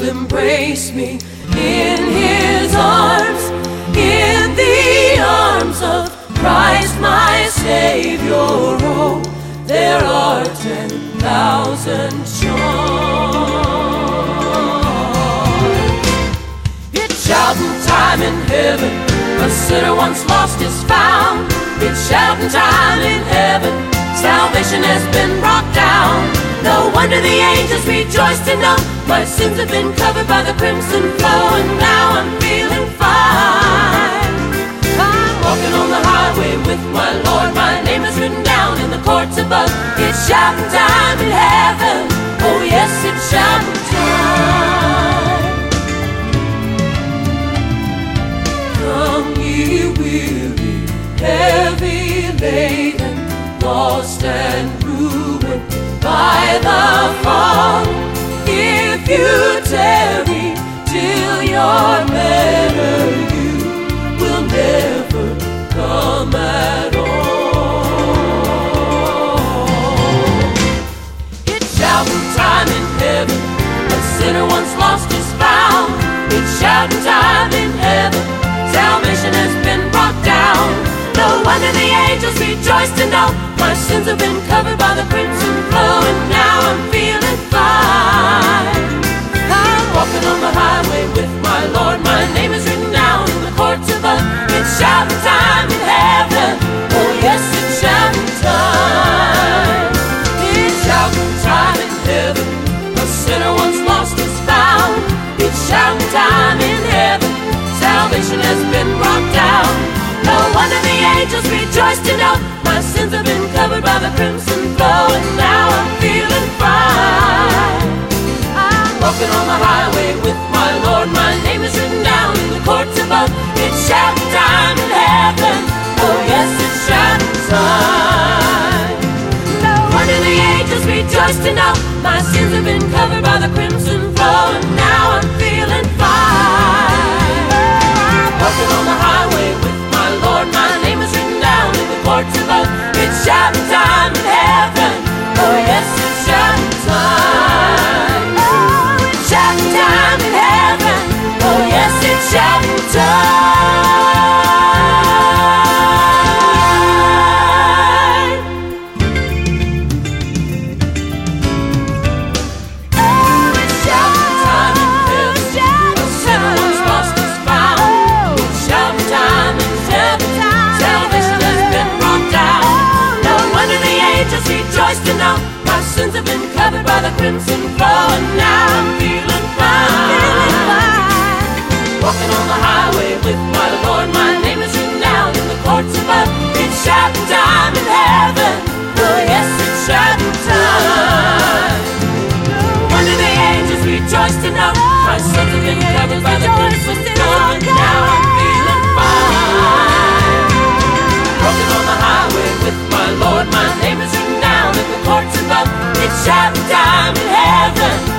embrace me in His arms, in the arms of Christ my Savior. Oh, there are 10,000 charms. It's shouting time in heaven, a sinner once lost is found. It's shouting time in heaven, salvation has been brought down. No wonder the angels rejoice to know my sins have been covered by the crimson flow, and now I'm feeling fine. I'm walking on the highway with my Lord, my name is written down in the courts above. It's shouting time in heaven, oh yes, it's shouting time. Come ye weary, heavy laden, lost and ruined by the fall. If you tarry till you're better, you will never come at all. It's shouting time in heaven, a sinner once lost is found. It's shouting time in heaven, salvation has been brought down. No wonder the angels rejoice to know my sins have been covered by the crimson flow, and now I'm feeling fine. I'm walking on the highway with my Lord, my name is written down in the courts above. It's shouting time in heaven, oh yes, it's shouting time. It's shouting time in heaven, a sinner once lost is found. It's shouting time in heaven, salvation has been brought down. No wonder the angels rejoice to know my sins have been covered by the crimson flow, and now I'm feeling fine. I'm walking on the highway with my Lord, my name is written down in the courts above. It's shouting time in heaven, oh yes, it's shouting time. No wonder the angels rejoice to know my sins have been covered by the crimson flow, and now I'm feeling fine. I'm walking on the highway with my Lord, my name is written down in the courts above. It's shouting time in heaven, oh yes, it's shouting time. Oh, it's shouting time in heaven, oh yes, it's shouting time. Oh, it's shouting time in heaven, a sinner once lost is found. It's shouting time in heaven, salvation has been brought down. No wonder the angels rejoice to know my sins have been covered by the crimson flow, and now I'm feeling fine. Walking on the highway with my Lord, my name is written down in the courts above. It's shouting time in heaven, oh yes, it's shouting time. No wonder the angels rejoice to know my sins have been covered by the crimson flow, and now I'm feeling fine. Walking on the highway with my Lord, my name is written down in the courts above. It's shouting time in heaven,